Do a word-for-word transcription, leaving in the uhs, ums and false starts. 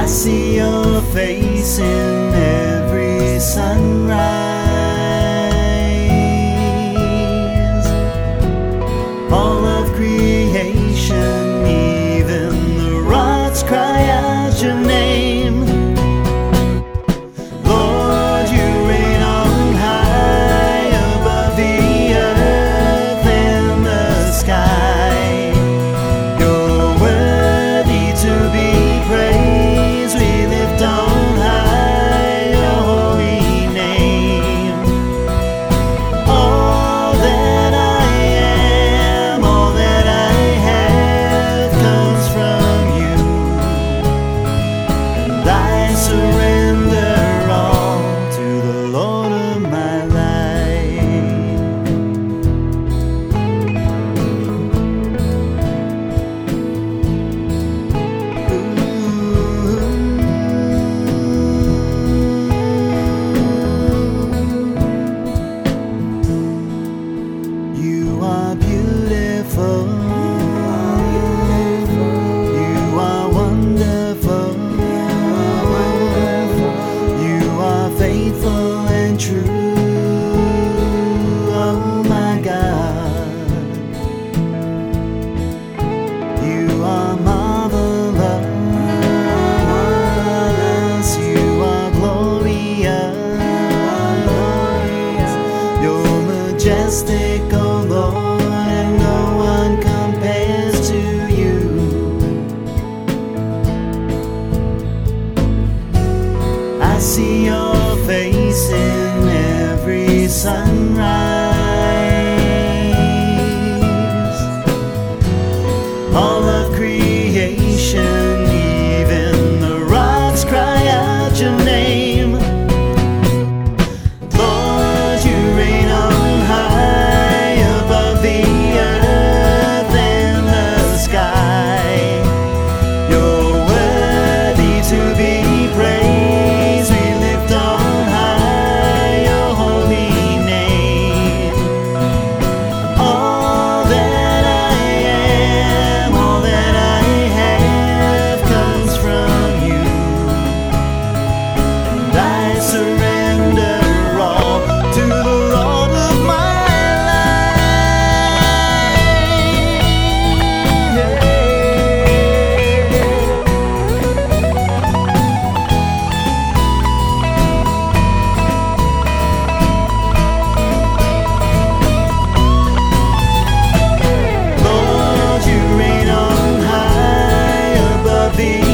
I see your face in every sunrise. All of creation, even the rocks cry out your name. Lord, you reign on high above the earth and the sky. You're worthy to be praised. We lift on high your holy name. All that I am, all that I have comes from you, and I surrender all to the Lord of my life. You are beautiful. You are wonderful. You are faithful and true. Oh my God. You are marvelous. You are glorious. You're majestic, oh Lord, and no one compares to you. I see your face in every sunrise. All of creation, even the rocks cry out your name. Lord, you reign on high above the earth and the sky. You're worthy to be praised. We lift on high your holy name. All that I am, all that I have comes from you, and I surrender all to the Lord of my Lord, you reign on high above the